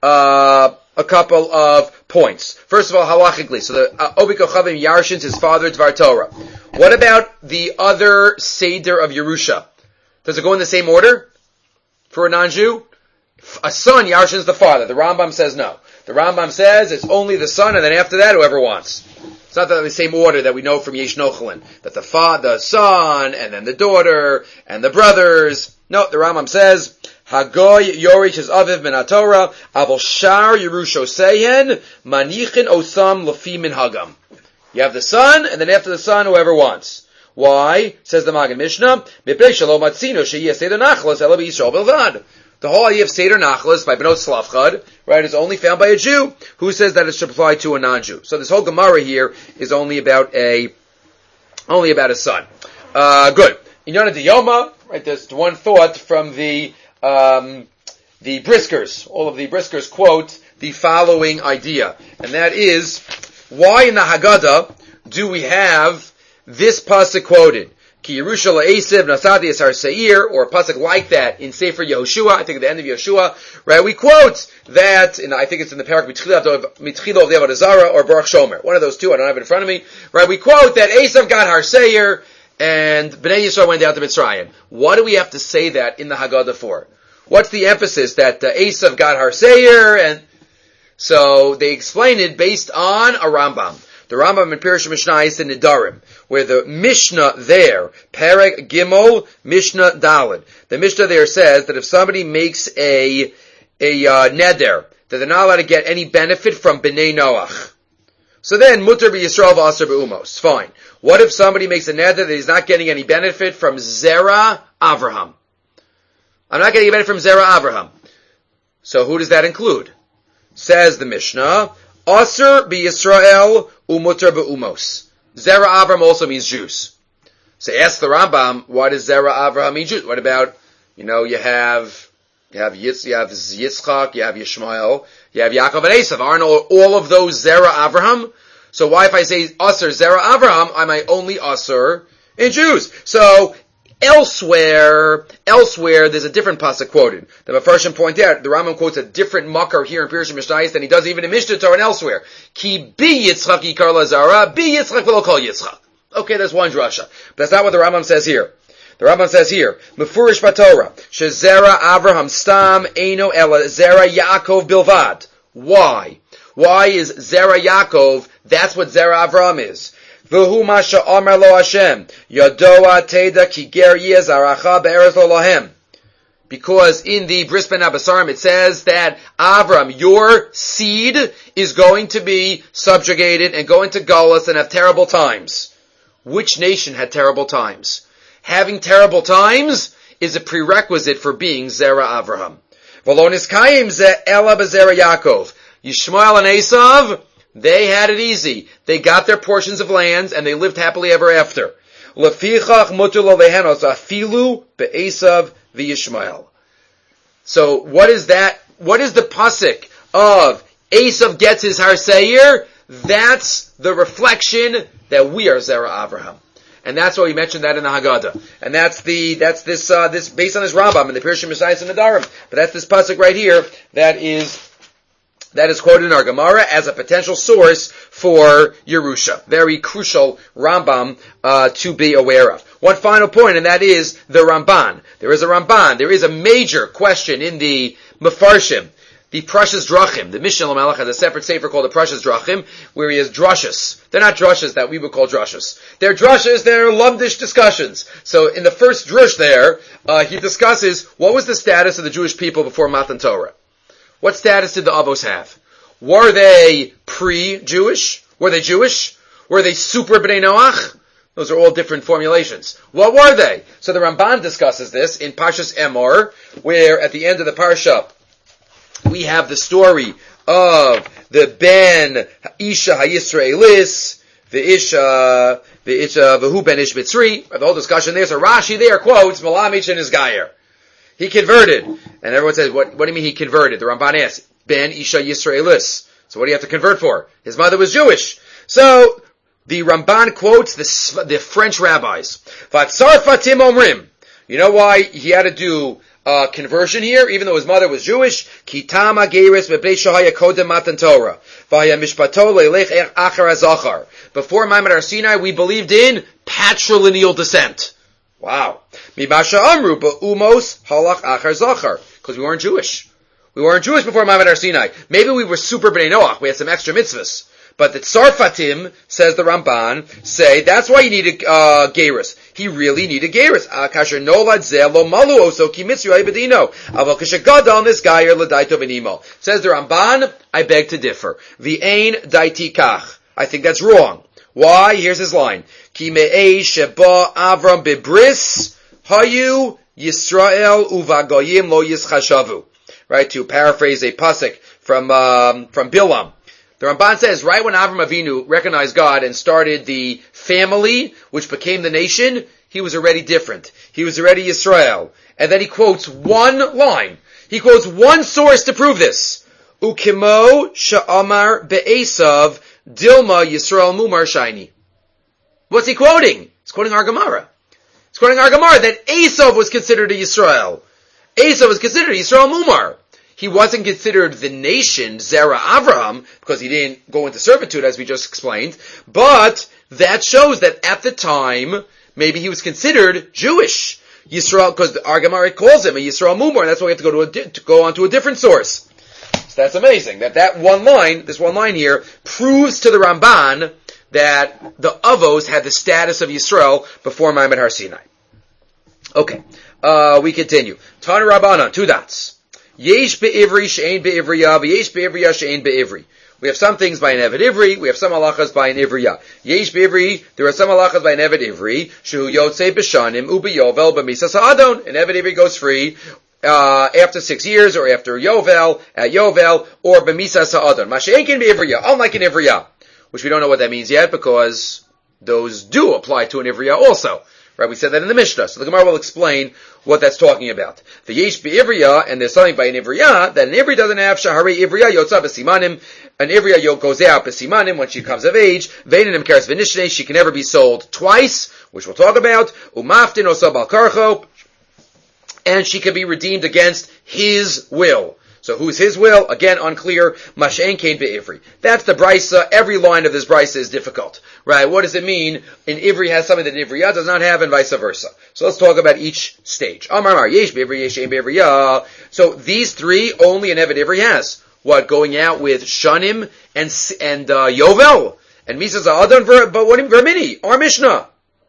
Uh, a couple of points. First of all, halachically, so the uh, Obi Kochavim yarshins his father Dvar Torah. What about the other Seder of Yerusha? Does it go in the same order for a non-Jew? A son yarshins the father. The Rambam says no. The Rambam says it's only the son, and then after that, whoever wants. It's not the same order that we know from Yesh Nochelin, that the father, the son, and then the daughter, and the brothers. No, the Rambam says, Hagoy Yorish is Aviv ben HaTorah, Avol Shar Yerusho Sehen, Manichin Osam Lafi Min Hagam. You have the son, and then after the son, whoever wants. Why? Says the Magen Mishnah, Mipnei Shalom Atzino Sheyeh Seder Nachlas Ela B'Yisrael Bilvad. The whole idea of Seder Nachlas by Benot Slavchad, right, is only found by a Jew who says that it should apply to a non-Jew. So this whole Gemara here is only about a, only about a son. Uh, good. Inyana Diyoma, Right, there's one thought from the um, the Briskers. All of the Briskers quote the following idea, and that is, why in the Haggadah do we have this pasuk quoted? Ki Yerusha la'Esav nasati es har seir, or a pasuk like that in Sefer Yehoshua. I think at the end of Yehoshua, right? We quote that, and I think it's in the parak Mitchila of Avodah Zarah or Baruch Shomer. One of those two. I don't have it in front of me. Right? We quote that Esav got har seir and Bnei Yisrael went down to Mitzrayim. What do we have to say that in the Haggadah for? What's the emphasis that uh, Esav got har seir? And so they explain it based on a Rambam. The Rambam in Pirush Mishnayos in Nidarim, where the Mishnah there, Perek Gimel, Mishnah Daled. The Mishnah there says that if somebody makes a, a, uh, neder, that they're not allowed to get any benefit from Bnei Noach. So then, Mutter b'Yisrael v'Aser b'Umos. Fine. What if somebody makes a neder that he's not getting any benefit from Zera Avraham? I'm not getting any benefit from Zera Avraham. So who does that include? Says the Mishnah, Aser b'Yisrael umuter b'Umos. Zera Avraham also means Jews. So ask the Rambam, why does Zera Avraham mean Jews? What about, you know, you have, you have Yitz, you have Yitzchak, you have Yishmael, you have Yaakov and Esav. Aren't all, all of those Zera Avraham? So why if I say Aser Zera Avraham, am I only Aser in Jews? So, Elsewhere, elsewhere, there's a different pasuk quoted. The Mefarshim point out, the Rambam quotes a different makar here in Pirush Mishnayos than he does even in Mishnah Torah and elsewhere. Ki bi Yitzchak yikar lazara, bi Yitzchak v'lo kol Yitzchak. Okay, that's one drasha. But that's not what the Rambam says here. The Rambam says here, Mefurish b'Torah, shezera Avraham stam eino ela zera Yaakov bilvad. Why? Why is Zera Yaakov, that's what Zera Avraham is. V'hu masha amar lo Hashem, yadoa teda ki ger yezaracha be'eretz lo lahem. Because in the Bris Ben Abasarim it says that Avram, your seed, is going to be subjugated and go into Galus and have terrible times. Which nation had terrible times? Having terrible times is a prerequisite for being Zera Avraham. V'lo niskayim ze ela b'Zera Yaakov. Yishmael and Esav, they had it easy. They got their portions of lands and they lived happily ever after. Lefichach muter lo lehenos afilu be'esav v'Yishmael. So what is that? What is the pasuk of Esav gets his har seir? That's the reflection that we are Zera Avraham. And that's why we mentioned that in the Haggadah. And that's the, that's this, uh, this, based on this Rambam in the Pirush Mishnayos and Nidarim. But that's this pasuk right here that is That is quoted in our Gemara as a potential source for Yerusha. Very crucial Rambam uh, to be aware of. One final point, and that is the Ramban. There is a Ramban. There is a major question in the Mefarshim, the Prashas Drachim. The Mishnah Lamelech has a separate sefer called the Prashas Drachim, where he has drushes. They're not drushes that we would call drushes. They're drushes, they're lumdish discussions. So in the first drush there, uh, he discusses what was the status of the Jewish people before Matan Torah. What status did the Avos have? Were they pre-Jewish? Were they Jewish? Were they super Bnei Noach? Those are all different formulations. What were they? So the Ramban discusses this in Parshas Emor, where at the end of the Parsha, we have the story of the Ben Isha HaYisraelis, the Isha, the Isha, V'hu Ben Ish Mitzri. The whole discussion there. So Rashi there quotes Malamich and his Gayer. He converted. And everyone says, what, what do you mean he converted? The Ramban asks, Ben Isha Yisraelis. So what do you have to convert for? His mother was Jewish. So, the Ramban quotes the, the French rabbis. Vatsarfatim omrim. You know why he had to do uh, conversion here, even though his mother was Jewish? Kitama geiris bebei shahaya kodem matan Torah. Vaya mishpato leilech achar hazachar. Before Maimon Har Sinai, we believed in patrilineal descent. Wow. Mibasha amru ba'umos halach achar zachar. Because we weren't Jewish. We weren't Jewish before Maimon Har Sinai. Maybe we were super Bnei Noach. We had some extra mitzvahs. But the Tzarfatim, says the Ramban, say that's why you need a uh, gerus. He really needed gerus. Kasher nolad zeh lo malu oso ki mitzvah bedino. Aval kasher gadol nis gayer l'daito v'nimo. Says the Ramban, I beg to differ. V'ein daiti kach. I think that's wrong. Why? Here's his line. Ki me'ei sheba Avram bibris hayu Yisrael uvagoyim lo yischashavu. Right, to paraphrase a pasuk from um, from Bilam. The Ramban says, right when Avram Avinu recognized God and started the family, which became the nation, he was already different. He was already Yisrael. And then he quotes one line. He quotes one source to prove this. Ukimo sha'amar be'esav dilma Yisrael mumar shiny. What's he quoting? He's quoting our Gemara. He's quoting our Gemara that Esav was considered a Yisrael. Esav was considered a Yisrael mumar. He wasn't considered the nation, Zera Avraham, because he didn't go into servitude, as we just explained. But that shows that at the time, maybe he was considered Jewish. Yisrael, because our Gemara calls him a Yisrael Mumar, and that's why we have to go to, a di- to go on to a different source. So that's amazing. That that one line, this one line here, proves to the Ramban that the Avos had the status of Yisrael before Ma'amad Har Sinai. Okay, uh, we continue. Tana Rabbanan, two dots. Yesh be'ivri she'ein be'ivriya, v'yesh be'ivriya she'ein be'ivri. We have some things by an Eved Ivri, we have some halachas by an Ivriya. Yesh be'ivri, there are some halachas by an Eved Ivri, shehu yotzei b'shanim, u'beyovel b'misas ha'adon. An Eved Ivri goes free, uh, after six years, or after Yovel, at Yovel, or b'misas ha'adon. Masha'enkin be'ivriya, unlike an Ivriya, which we don't know what that means yet, because those do apply to an Ivriya also. Right, we said that in the Mishnah. So the Gemara will explain what that's talking about. The yesh be'ivriya, and there's something by an ivriya, that an ivri doesn't have shahari ivriya yotza b'simanim. An ivriya goes out b'simanim when she comes of age. Ve'enim keres v'nishne, she can never be sold twice, which we'll talk about. Umaftin osa bal karcho, and she can be redeemed against his will. So who's his will? Again, unclear. Mashen kain be'ivri. That's the brisa. Every line of this brisa is difficult. Right? What does it mean? An ivri has something that an ivriya does not have, and vice versa. So let's talk about each stage. Amar Amar, yesh be'ivri, yesh ein be'ivriya. So these three, only an Eved Ivri has. What? Going out with Shanim and and uh, Yovel? And Misas Ha'adon, but what in Vermini? Our Mishnah.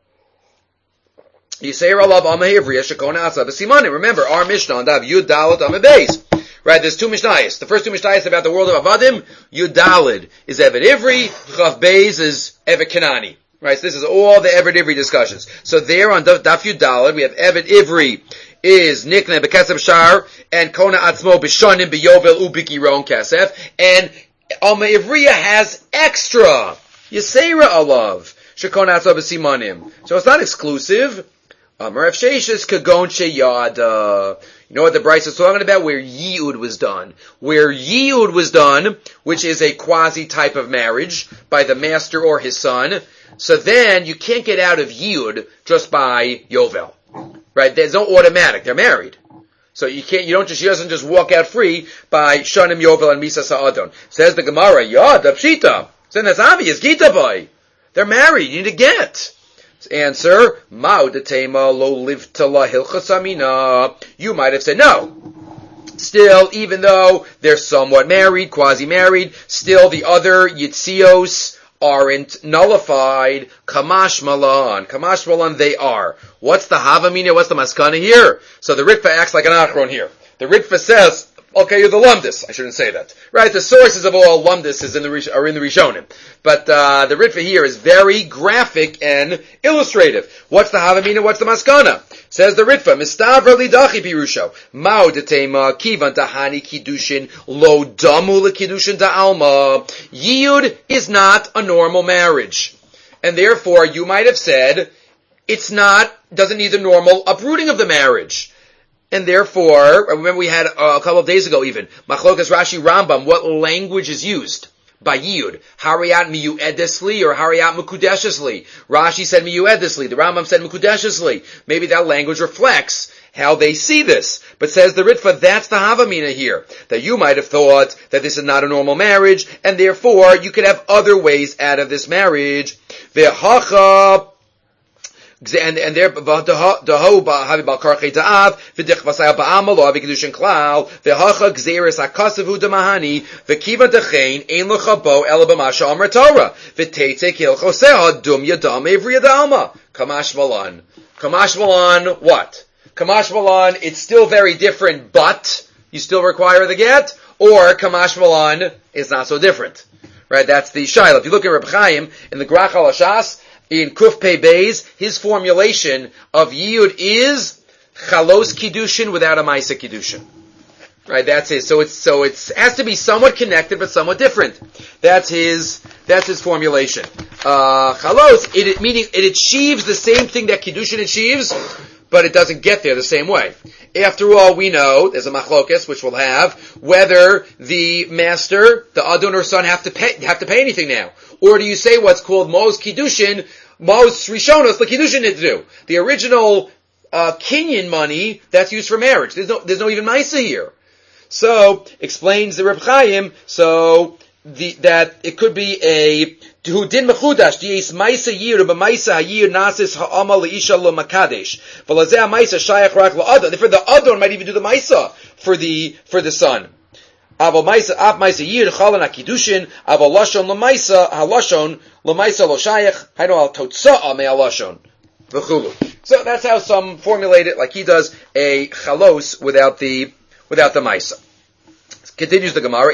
Yisrael alav Amah Ivriya, Shekona Asa b'simanim. Remember, our Mishnah, on Dav Yud Dalet Amah Beis. Right, there's two Mishnayos. The first two Mishnayos about the world of Avadim, Yudalid is Eved Ivri, Chav Beis is Eved Kanani. Right, so this is all the Eved Ivri discussions. So there on Daf Yudalid, we have Eved Ivri is Nikne B'Kesef Shar, and Kona Atzmo B'Shanim B'Yovel U'Bikiron Kesef, and Alma Ivriya has extra, Yisera Alav, Shekona Atzmo B'Simanim. So it's not exclusive. Amar Rav Sheshes Kagon Sheyada. You know what the Bryce is talking about? Where Yiyud was done. Where Yiyud was done, which is a quasi type of marriage by the master or his son. So then you can't get out of Yiyud just by Yovel. Right? There's no automatic. They're married. So you can't, you don't just, she doesn't just walk out free by Shanim Yovel and Misa Sa'adon. Says the Gemara, Yad, Pshita. Then that's obvious. Gita boy. They're married. You need to get. Answer, Ma'u detema lo livta la hilchas amina. You might have said no. Still, even though they're somewhat married, quasi-married, still the other Yitzios aren't nullified. Kamash malan. Kamash malan they are. What's the Havamina? What's the Maskana here? So the Ritva acts like an Achron here. The Ritva says, okay, you're the Lumdis. I shouldn't say that. Right? The sources of all Lumdis is in the, are in the Rishonim. But, uh, the Ritva here is very graphic and illustrative. What's the Havamina? What's the Maskana? Says the Ritva, Mistavra lidachi pirusho. Mao detema kivan tahani kiddushin lo damu le kiddushin da'alma. Yiyud is not a normal marriage. And therefore, you might have said, it's not, doesn't need the normal uprooting of the marriage. And therefore, remember we had uh, a couple of days ago even, Machlokas Rashi Rambam, what language is used by Yiyud? Hariyat miyu'edesli or Hariyat mukudeshesli? Rashi said miyu'edesli, the Rambam said mukudeshesli. Maybe that language reflects how they see this. But says the Ritva, that's the Havamina here. That you might have thought that this is not a normal marriage, and therefore you could have other ways out of this marriage. Ve'hacha, And and there daho havi bal karchei da'av v'dich v'sayal ba'amal lo havi kedushin klal v'hacha gzeres hakasavu damahani v'kiva dechein ein lecha bo ela b'masha amar Torah v'teitze kilchoseha dum yadam evri yadalma kamash malan kamash malan what kamash malan it's still very different but you still require the get or kamash malan is not so different right that's the shaila. If you look at Reb Chaim in the Grach HaLashas in Kuf Pei Beis, his formulation of Yiyud is Chalos Kiddushin without a Maisa Kiddushin. Right, that's his. So it's, so it's, has to be somewhat connected but somewhat different. That's his, That's his formulation. Uh, chalos, it, it, meaning it achieves the same thing that Kiddushin achieves, but it doesn't get there the same way. After all, we know, there's a machlokes, which we'll have, whether the master, the adon or son have to pay, have to pay anything now. Or do you say what's called Mos Kiddushin, Mos Rishonos, the Kiddushin did do. The original, uh, Kinyan money, that's used for marriage. There's no, there's no even Maisa here. So, explains the Reb Chaim, so, the, that it could be a, who din mechudash, dies maisa yir, but maisa yir nasis ha'ama leisha lo makadesh. V'lazeh maisa shayach rak la'adon. Therefore the adon might even do the maisa for the, for the son. Aval maisa, av maisa yir, chalan ha-kiddushin, aval lashon l'maisa, ha-lashon, l'maisa lo shayach, haino al totsa'a me ha-lashon. V'chulu. So that's how some formulate it, like he does, a chalos without the, without the maisa. Continues the Gemara,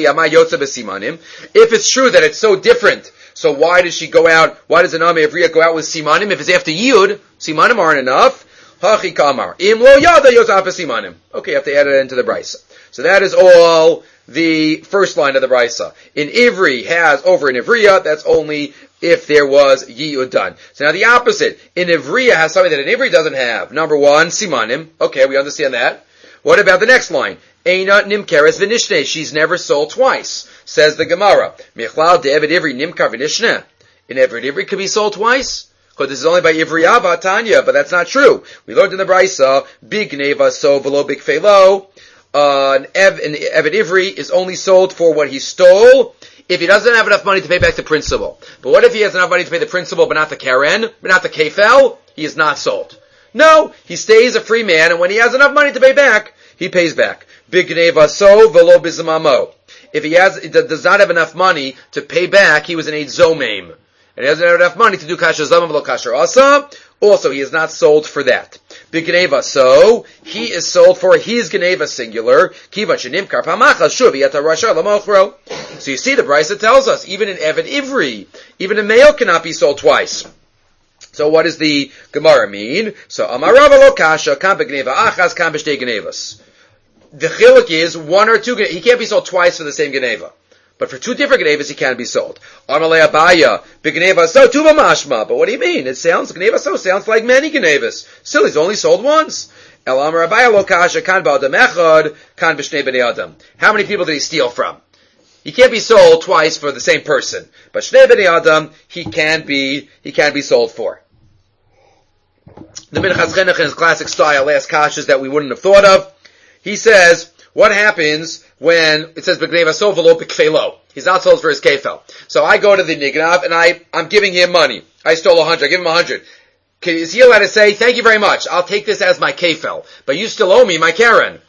if it's true that it's so different, so why does she go out, why does an Ame Ivriya go out with Simanim? If it's after Yud, Simanim aren't enough. Hachi Kamar. Im lo yada yosaf Simanim. Okay, you have to add it into the Brisa. So that is all the first line of the Brisa. In Ivri has over in Ivriya, that's only if there was Yiyud done. So now the opposite. In Ivriya has something that an Ivri doesn't have. Number one, Simanim. Okay, we understand that. What about the next line? Eina nimkeres v'nishne. She's never sold twice. Says the Gemara. Michlal de Eved Ivri nimkar v'nishne. In Eved Ivri could be sold twice? Because this is only by Ivri Ava Tanya, but that's not true. We learned in the Brisa, big neva so below big felo. Uh, an, Ev, an Eved Ivri is only sold for what he stole if he doesn't have enough money to pay back the principal. But what if he has enough money to pay the principal but not the Karen, but not the Kefel? He is not sold. No, he stays a free man, and when he has enough money to pay back, he pays back. Big neva so velo bizmamo. If he has, does not have enough money to pay back, he was an eid zomeim. And he doesn't have enough money to do kasher zomim velo kasher asa. Also, he is not sold for that. Big geneva so, he is sold for his geneva singular. Kivan shenimkar pamachas shuvi at rasha lamochro. So you see, the Brisa tells us, even in Eved Ivri, even a male cannot be sold twice. So what does the Gemara mean? So Amarava lo kasha, kam begneva achas, kam b'shtei genevas. The chiluk is one or two, he can't be sold twice for the same geneva. But for two different genevas, he can be sold. Amalei abaya, begneva so, tuva mashma. But what do you mean? It sounds, geneva so sounds like many genevas. Still, he's only sold once. El Amar abaya lo kasha, kan ba'adam echad, kan b'shnei b'nei adam. How many people did he steal from? He can't be sold twice for the same person. But shnei b'nei adam, he can be, he can be sold for. The Minchas Chinuch in his classic style asks kashas that we wouldn't have thought of. He says, what happens when it says b'gneva so v'lo b'kfelo? He's not sold for his kefel. So I go to the nignav and I, I'm giving him money. I stole a hundred. I give him a hundred. Is he allowed to say, thank you very much, I'll take this as my kefel, but you still owe me my Karen?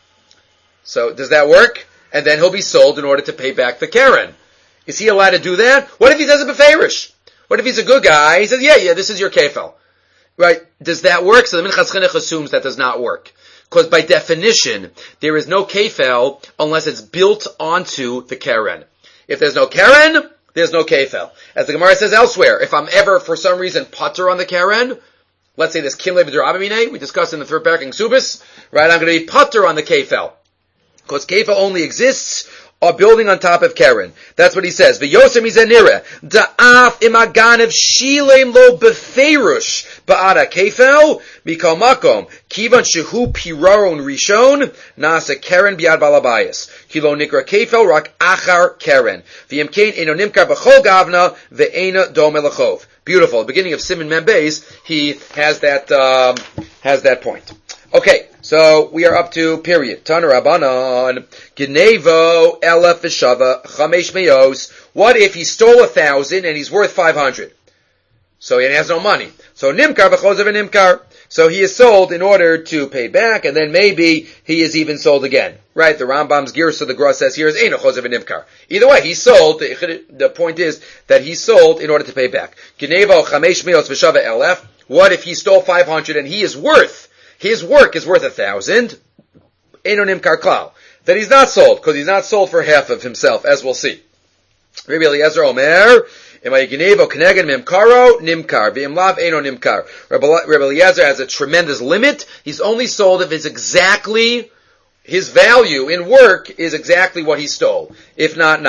So does that work? And then he'll be sold in order to pay back the Karen. Is he allowed to do that? What if he does it b'feirish? What if he's a good guy? He says, yeah, yeah, this is your kefel. Right? Does that work? So the Minchas Chinuch assumes that does not work. Because by definition, there is no kefel unless it's built onto the Karen. If there's no Karen, there's no kefel. As the Gemara says elsewhere, if I'm ever, for some reason, putter on the Karen, let's say this kimle b'derabamine, we discussed in the third parak in Subis, right, I'm going to be putter on the kefel. Because kefel only exists or building on top of Karen. That's what he says. V'yosem izanira da'af imaganev shilem lo befeirush ba'ada kefel mikal makom kivan shehu piraron rishon nasa Karen biad balabayas kilo nikra kefel rak achar Karen v'yemkein eno nimkar b'chol gavna ve'ena dom elachov. Beautiful. At the beginning of Siman Membeis, he has that um, has that point. Okay, so we are up to period. Tana Rabbanan, Genevo elef v'shava chamesh meos. What if he stole a thousand and he's worth five hundred? So he has no money. So nimkar v'chozav nimkar. So he is sold in order to pay back, and then maybe he is even sold again. Right? The Rambam's Girsa, the Gra says here is ein chozav nimkar. Either way, he's sold. The, the point is that he's sold in order to pay back. Genevo chamesh meos v'shava elef. What if he stole five hundred and he is worth His work is worth a thousand, enonim karklal. That he's not sold, because he's not sold for half of himself, as we'll see. Rabbi Eliezer Omer, Imayiginevo Knegen Mimkaro, Nimkar, Vimlav Eno Nimkar. Rabbi Eliezer has a tremendous limit. He's only sold if it's exactly, his value in work is exactly what he stole. If not, not.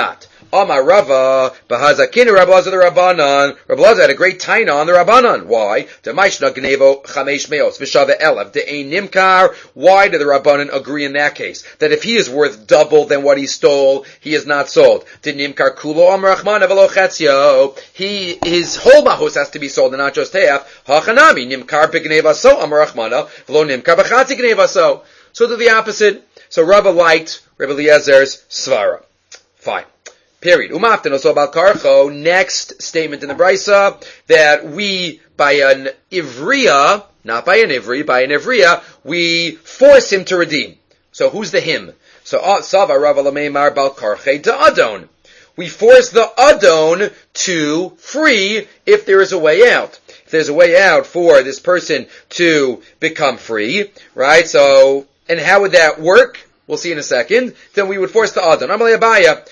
Amar Rava, Bahazakinu Rabbi Elazar the Rabbanan. Rabbi Elazar had a great taina on the Rabbanan. Why? Demaishna Gnevo Chamesh Meos V'Shava Elav De'ein Nimkar. Why do the Rabbanan agree in that case? That if he is worth double than what he stole, he is not sold. De Nimkar Kulo Amar Rachman V'Lo Chetzio. He, his whole mahus has to be sold and not just half. Hachanami Nimkar B'Gneva So Amar Rachmana V'Lo Nimkar B'Chatzi Gneva So. So to the opposite. So Rava liked Rabbi Eliezer's svara. Fine. Period. Umaften also about karcho. Next statement in the brisa that we by an ivriya, not by an ivri, by an ivriya, we force him to redeem. So who's the him? So Sava Rava Lameimar Bal Karche to Adon. We force the Adon to free if there is a way out. If there's a way out for this person to become free, right? So, and how would that work? We'll see in a second. Then we would force the Adon. Amalei Abaya.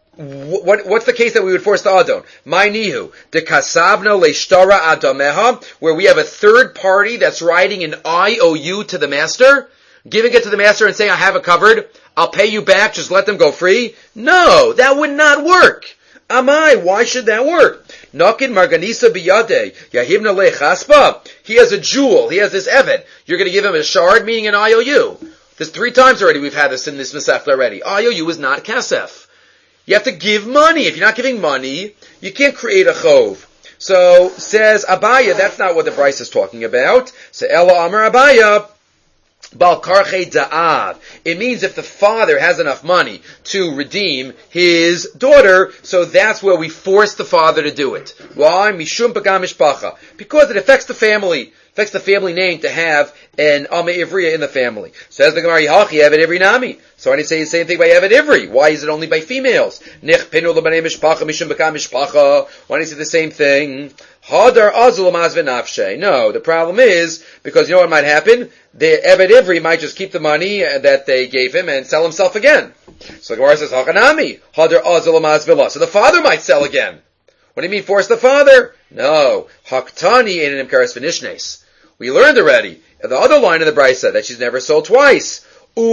What, what's the case that we would force the Adon? My nihu, de kasabno leishtara adameha, where we have a third party that's writing an I O U to the master, giving it to the master and saying, I have it covered, I'll pay you back, just let them go free. No, that would not work. Amai, why should that work? Nakin marganisa biyade, yahivna lechaspa. He has a jewel, he has this evet. You're going to give him a shard, meaning an I O U. There's three times already we've had this in this Masechta already. I O U is not kasef. You have to give money. If you're not giving money, you can't create a chov. So, says Abaya, that's not what the Bryce is talking about. So, Ella Amar Abaya, Bal Karche Da'av. It means if the father has enough money to redeem his daughter, so that's where we force the father to do it. Why? Mishum Pagam Mishpacha. Because it affects the family. Affects the family name to have an Amma Ivriya in the family. Says the Gemara, Yahachi, Evet Ivri Nami. So I didn't say the same thing by Evet Ivri. Why is it only by females? Nich Pinu L'Banei Mishpacha, Mishum B'Kam Mishpacha. Why didn't say the same thing? Hadar Azul Maz V'Nafshe. No, the problem is, because you know what might happen? The Evet Ivri might just keep the money that they gave him and sell himself again. So the Gemara says, Hachanami, Hadar Azul Maz V'La. So the father might sell again. What do you mean force the father? No. Haktani in an Imkaris V'Nishnes. We learned already, the other line of the Brisa, that she's never sold twice.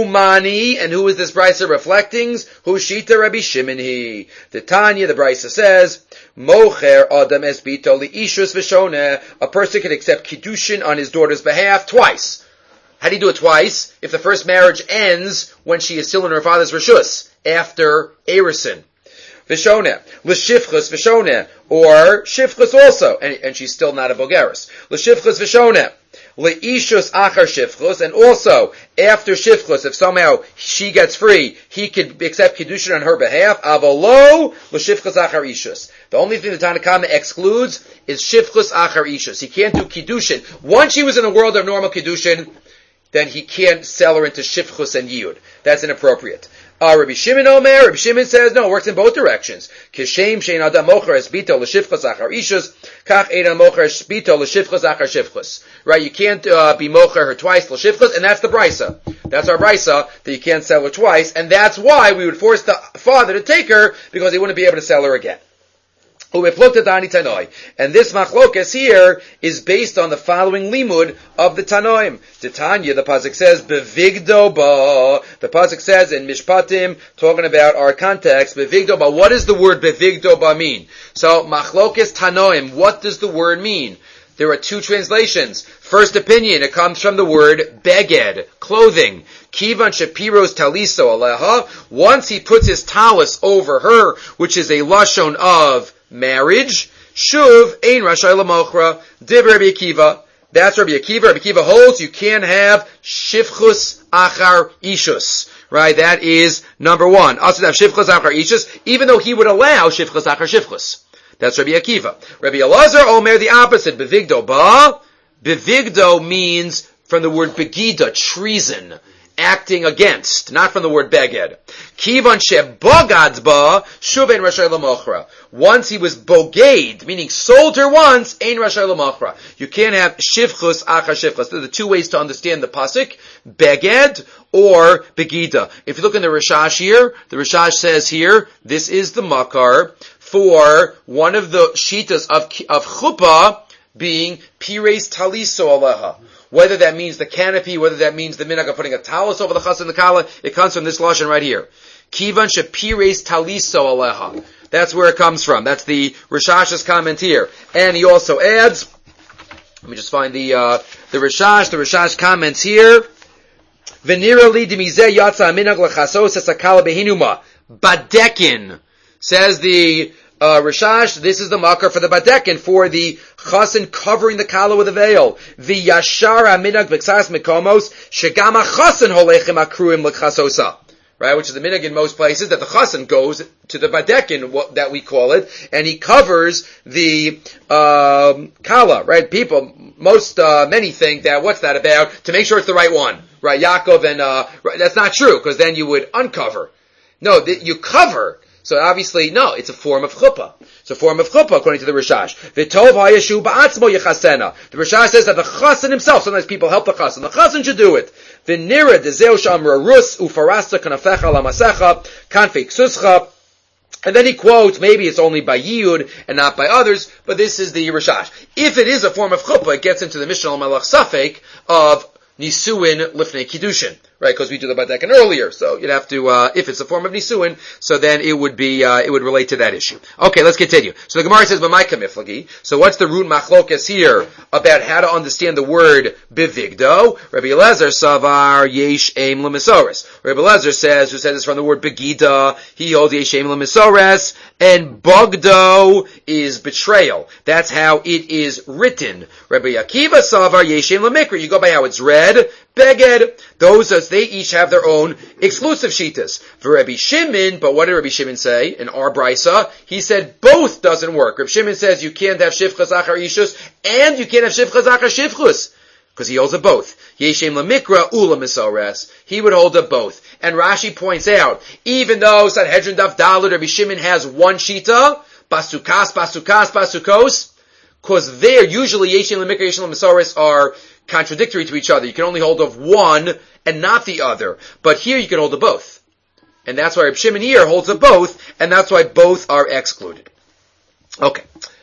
Umani, and who is this Brisa reflecting? Hushita Rabbi Shimon he. The Tanya, the Brisa says, Mocher Adam es bito li ishus v'shoneh. A person can accept Kiddushin on his daughter's behalf twice. How do you do it twice? If the first marriage ends when she is still in her father's Rishus, after Erison. V'shoneh. L'shifchus v'shoneh. Or shifchus also. And, and she's still not a Bogeris. L'shifchus v'shoneh. Le'ishus achar shifchus, and also after shifchus, if somehow she gets free, he could accept kiddushin on her behalf. Avalo le'shifchus achar ishus. The only thing the Tanna Kama excludes is shifchus achar ishus. He can't do kiddushin. Once she was in the world of normal kiddushin, then he can't sell her into shifchus and yud. That's inappropriate. Uh, Rabbi Shimon Omer, Rabbi Shimon says, no, it works in both directions. Kishem shein adam mocher es bito l'shifchus achar ishus, kach ein adam mocher es bito l'shifchus achar shifchus. Right, you can't uh, be mocher her twice l'shifchus, and that's the brisa. That's our brisa, that you can't sell her twice, and that's why we would force the father to take her, because he wouldn't be able to sell her again. And this machlokes here is based on the following limud of the Tanoim. The Tanya, the pasuk says, "Bevigdo ba." The pasuk says in Mishpatim, talking about our context, "Bevigdo ba." What does the word "bevigdo ba" mean? So machlokes Tanoim. What does the word mean? There are two translations. First opinion, it comes from the word beged, clothing. Kivan Shapiro's taliso aleha. Once he puts his talis over her, which is a lashon of marriage, shuv ein rashai lamochra, div Rabbi Akiva. That's Rabbi Akiva. Rabbi Akiva holds you can't have shifchus achar ishus. Right? That is number one. Also have shifchus achar ishus, even though he would allow shifchus achar shifchus. That's Rabbi Akiva. Rabbi Elazar Omer the opposite. Bevigdo ba. Bevigdo means from the word begida, treason. Acting against, not from the word beged. Kivan shebogad ba shuv ein rashai lamochra. Once he was bogade, meaning sold her once, ein rashai lamochra. You can't have shivchus achar shivchus. There are the two ways to understand the pasuk: beged or begida. If you look in the Rishash here, the Rishash says here, this is the makar for one of the shitas of of chuppah being pires taliso aleha. Whether that means the canopy, whether that means the minhag of putting a talus over the chas and the kala, it comes from this lashon right here. Kivan shepires taliso aleha. That's where it comes from. That's the Rishash's comment here. And he also adds, let me just find the, uh, the Rishash, the Rishash comments here. Venira li demizeh yatsa minag lechasos esakala behinuma. Badekin. Says the, uh, Rishash, this is the makar for the badekin, for the chasen covering the kala with a veil. The yashar minag b'ksas mikomos, shegama chasen holechem akruim lechasosa. Right, which is the minhag in most places, that the chasen goes to the badekin, what, that we call it, and he covers the um, kala. Right, people, most uh, many think that what's that about? To make sure it's the right one. Right, Yaakov and uh, right, that's not true, because then you would uncover. No, th- you cover. So obviously, no, it's a form of chuppah. It's a form of chuppah, according to the Rishash. V'tov ha'yeshu ba'atzmo yechasena. The Rishash says that the chasen himself, sometimes people help the chasen. The chasen should do it. V'nira dezeu shamra rus ufarasta kanafecha lamasecha kanfei ksuscha. And then he quotes, maybe it's only by Yiyud and not by others, but this is the Rishash. If it is a form of chuppah, it gets into the Mishnah al-Malach Safek of Nisuin Lifnei Kiddushin, right? Because we do the Badekin earlier, so you'd have to, uh, if it's a form of Nisuin, so then it would be, uh, it would relate to that issue. Okay, let's continue. So the Gemara says, B'maika miflagi. So what's the root machlokas here about how to understand the word bivigdo? Rabbi Elazar savar yesh aim l'misoris. Rabbi Elazar says, who says this from the word begida, he holds yesh aim l'misoris, and bogdo is betrayal. That's how it is written. Rabbi Akiva savar yesh aim l'mikra. You go by how it's read. Beged, those as they each have their own exclusive shitas. For Rabbi Shimon, but what did Rabbi Shimon say in our brisa? He said both doesn't work. Rabbi Shimon says you can't have shivchas achar ishus and you can't have shivchas achar shivchus. Because he holds of both. Yeshem lamikra ula misores. He would hold of both. And Rashi points out, even though Sanhedrin Daf Daled, Rabbi Shimon has one shita, basukas, basukas, basukos, because there usually Yeshem lamikra, Yeshem lamisures are contradictory to each other. You can only hold of one and not the other. But here you can hold of both. And that's why Reb Shimon here holds of both, and that's why both are excluded. Okay.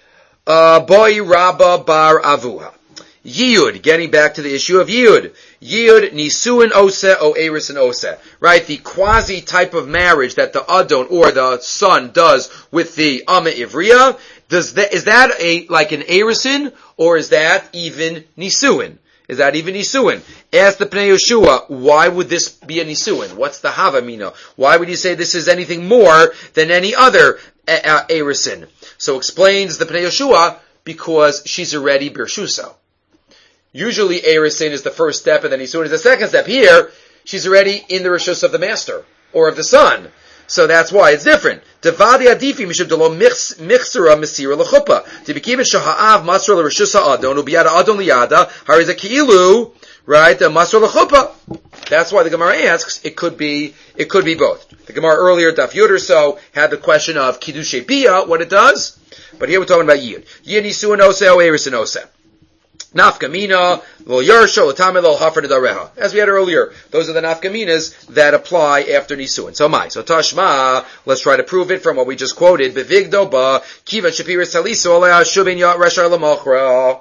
Uh, Boy Rabba Bar Avuha. Yiyud, getting back to the issue of Yiyud. Yiyud, Nisuin Ose, O Eris and Ose. Right? The quasi type of marriage that the Adon or the son does with the Ama Ivriya. Does that, is that a, like an Erisin, or is that even Nisuin? Is that even Nisuin? Ask the Pnei Yeshua, why would this be a Nisuin? What's the Havamina? Why would you say this is anything more than any other uh, Erisin? So explains the Pnei Yeshua, because she's already Birshuso. Usually Erisin is the first step and then Nisuin is the second step. Here, she's already in the Rishus of the master, or of the son. So that's why it's different. Devadi adifi mishum delo mixera mesira lechupa. Tibikim shahaav masra l'rishusa adon ubiyada adon liyada hariza ki'ilu, right? The masra lechupa. That's why the Gemara asks. It could be. It could be both. The Gemara earlier, Daf Yud or so, had the question of kiddushay bia, what it does, but here we're talking about yid. Yid nisuin ose o eris and ose. Nafkamina, lo yersho, l'tameh lo hafar nedareha. As we had earlier, those are the nafkaminas that apply after nisuin. So my, so tashma, let's try to prove it from what we just quoted. Bevigdo ba, kiva shapiris saliso alea shubin yat reshar l'mochra.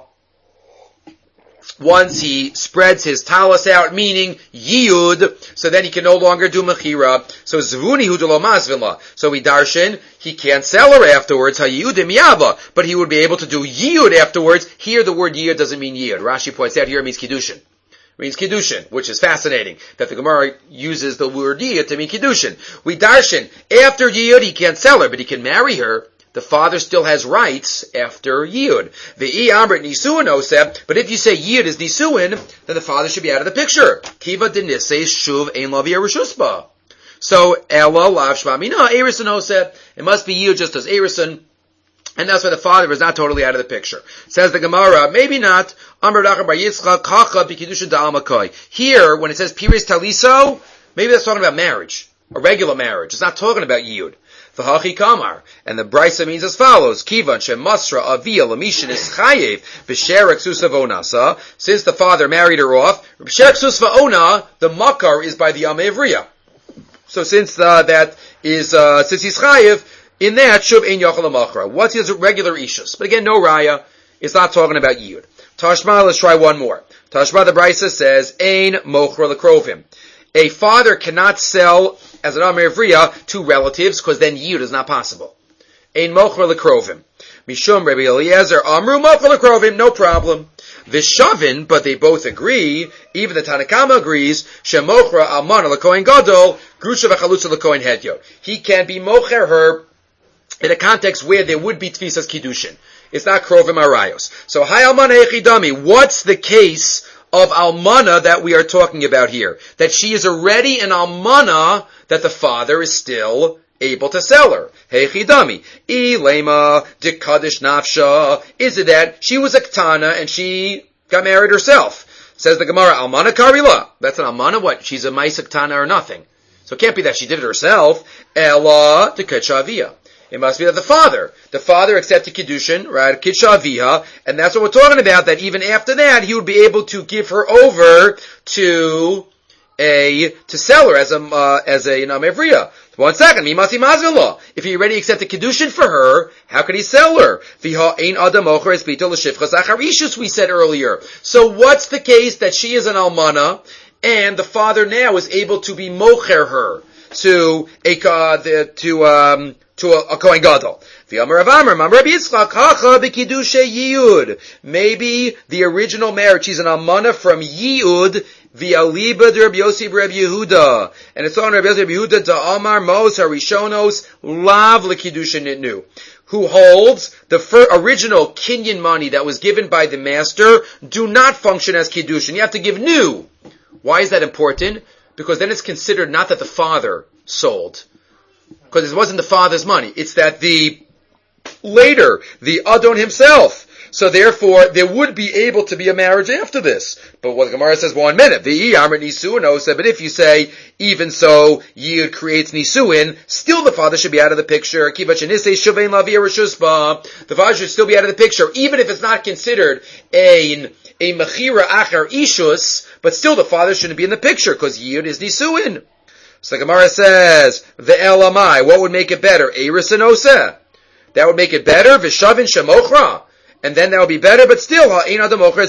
Once he spreads his talis out, meaning yiyud, so then he can no longer do mechira. So zvuni hu lo masvila. So we darshan, he can't sell her afterwards, ha-yiyudim yava, but he would be able to do yiyud afterwards. Here the word yiyud doesn't mean yiyud. Rashi points out here it means kiddushin. It means kiddushin, which is fascinating, that the Gemara uses the word yiyud to mean kiddushin. We darshan, after yiyud he can't sell her, but he can marry her. The father still has rights after Yiyud. V'i amrit nisuin oseh, but if you say Yiyud is nisuin, then the father should be out of the picture. Kiva denisse shuv ein lavi erishusba. So ella lav shmamina erison oseh. It must be Yiyud just as erison, and that's why the father is not totally out of the picture. Says the Gemara, maybe not. Amr Rachar bar Yitzchak kacha b'kiddushin da'almakoi. Here, when it says piris taliso, maybe that's talking about marriage, a regular marriage. It's not talking about Yiyud. V'hachi kamar, and the brisa means as follows: Kivan shemasra avia lamishin is chayev v'sherek susavonasa. Since the father married her off, v'sherek susavona, the makar is by the amevriya. So since uh, that is uh, since he's chayev in that shuv ein yachal machra. What's his regular ishus? But again, no raya. It's not talking about yiyud. Tashma, let's try one more. Tashma, the brisa says ein mochra lekrovim. A father cannot sell as an Amir Vriya to relatives, because then Yiyud is not possible. ein mocher lekrovim. Mishum Rabbi Eliezer amru mocher lekrovim, no problem. Vishavin, but they both agree, even the Tanakama agrees, shemochra almana lekohen gadol, grusha v'chalutza lekohen hedyot. He can be mocher her in a context where there would be tfisas kiddushin. It's not krovim arayos. So, hi almana echidami, what's the case of almana that we are talking about here? That she is already an almana that the father is still able to sell her. Hechidami. Ilema de kaddish nafsha. Is it that she was a ktana and she got married herself? Says the Gemara, almana karila. That's an almana, what? She's a maisa ktana or nothing. So it can't be that she did it herself. Ella de kitshavia. It must be that the father, the father accepted kiddushin, right? Kitshavia, and that's what we're talking about, that even after that, he would be able to give her over to a, to sell her as a, uh, as a, Am Ivriya. One second, mimasi mazvila. If he already accepted kiddushin for her, how could he sell her? Viha ein adam ocher espito l'shivchas acharishus, we said earlier. So what's the case that she is an almana, and the father now is able to be mocher her to a, uh, the, to, um, to a, a Kohen Gadol. V'amar Rav Amar, Amar Rabbi Yitzchak, hacha b'kiddushay yiyud. Maybe the original marriage, she's an almana from yiyud, v'aliba de Rabbi Yossi Rabbi Yehuda. And it's on Rabbi Yossi Rabbi Yehuda, da'amar mos harishonos, lav l'kiddushin nitnu. Who holds the fir- original kinyan money that was given by the master do not function as kiddushin. You have to give new. Why is that important? Because then it's considered not that the father sold, because it wasn't the father's money. It's that the, later, the Adon himself. So therefore, there would be able to be a marriage after this. But what the Gemara says, one minute, the Yamrit Nisuin Osa, but if you say, even so, Yid creates Nisuin, still the father should be out of the picture. The father should still be out of the picture, even if it's not considered a, a Mechira Achar Ishus, but still the father shouldn't be in the picture, because Yid is Nisuin. So the Gemara says, the Elamai, what would make it better? Eris and Oseh. That would make it better? Vishavin Shemochra. And then that would be better, but still, but you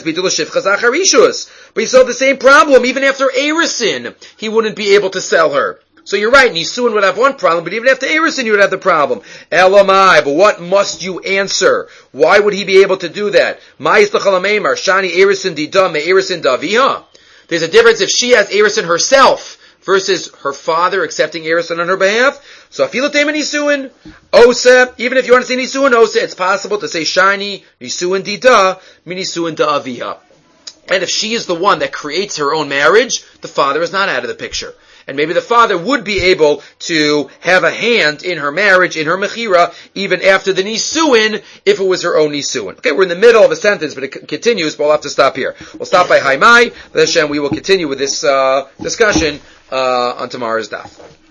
still have the same problem. Even after Erisin, he wouldn't be able to sell her. So you're right, Nisuin would have one problem, but even after Erisin, you would have the problem. Elamai, but what must you answer? Why would he be able to do that? Shani Erisin Dida me Erisin Daviha. There's a difference if she has Erisin herself versus her father accepting Erisin on her behalf. So afilotem nisuin osa, even if you want to say nisuin osa, it's possible to say shiny nisuin dida minisuin da'aviha. And if she is the one that creates her own marriage, the father is not out of the picture. And maybe the father would be able to have a hand in her marriage, in her mechira, even after the nisuin, if it was her own nisuin. Okay, we're in the middle of a sentence, but it c- continues, but we'll have to stop here. We'll stop by Haimai, Hashem, we will continue with this uh, discussion uh, on tomorrow's daf.